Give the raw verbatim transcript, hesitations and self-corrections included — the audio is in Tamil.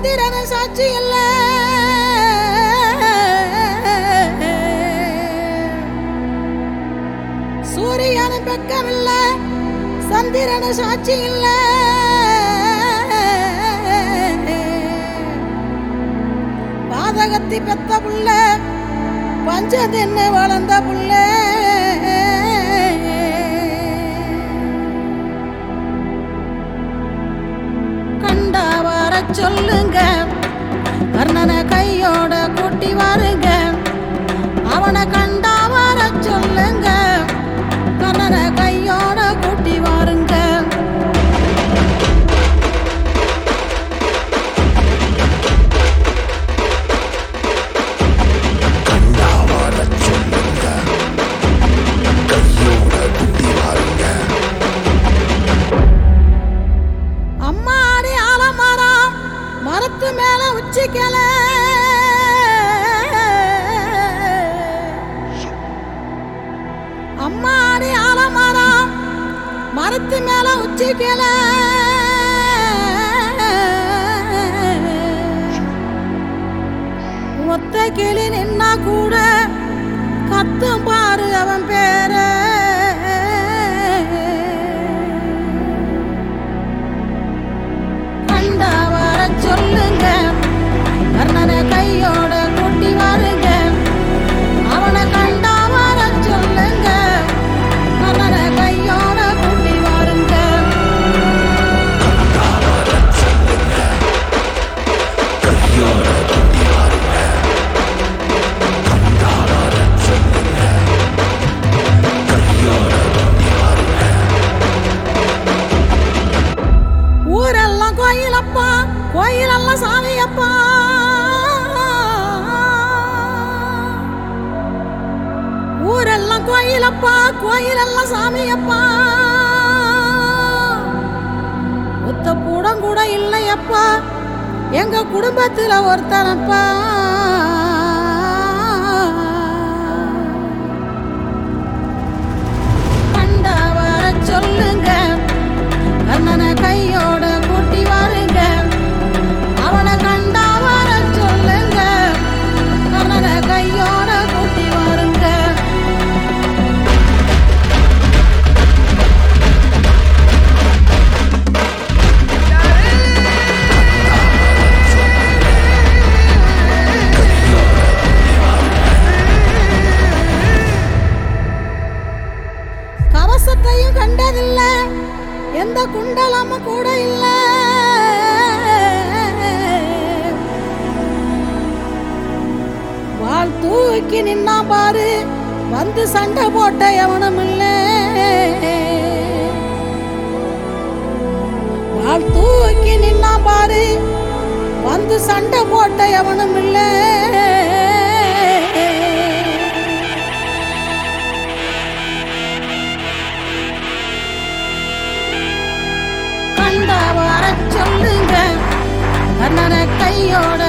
சந்திரன சாட்சி இல்ல, சூரியன பக்கம் இல்ல, சந்திரன சாட்சி இல்ல, பாதகத்தி பெத்த புள்ள பஞ்சதின்னு வளர்ந்த புள்ள, கண்டா வர சொல்லுங்க, கர்ணனை கையோட கூட்டி வாருங்க, அவனை கண்டா வர சொல்லுங்க, கர்ணனை கையோட கூட்டி வாருங்க. அம்மாடி ஆலமரம் மரத்து மேல உச்சிக்கல, அம்மாடி ஆலமரம் மரத்து மேல உச்சிக்கல, ஒத்த கிளி நின்னா கூட கத்தும் பாரு அவன் பேர, கண்டா வர சொல்லுங்க, கர்ணனை கையோட கூட்டி வாருங்க, அவனை கண்டா வர சொல்லுங்க, கர்ணனை கையோட கூட்டி வாருங்க. ஊரெல்லாம் கோயிலப்பா, கோயிலெல்லாம் சாமியப்பா, ஊரெல்லாம் கோயிலப்பா, கோயிலெல்லாம் சாமியப்பா, ஒத்த கூடம் கூட இல்லையப்பா எங்க குடும்பத்துல ஒருத்தனப்பா, கண்டா வர சொல்லுங்க, கர்ணனை கையோட கூட்டி வாருங்க, அவனை கண்டா வர சொல்லுங்க, கர்ணனை கையோட கூட்டி வாருங்க. கவசத்தையும் கண்டதில்ல, எந்த குண்டலமும் கூட இல்ல, வாள் தூக்கி நின்னா பாரு வந்து சண்டை போட்ட எவனும் இல்ல, வாள் தூக்கி நின்னா பாரு வந்து சண்டை போட்ட எவனும் இல்ல, கண்டா வர சொல்லுங்க, கர்ணனை கையோட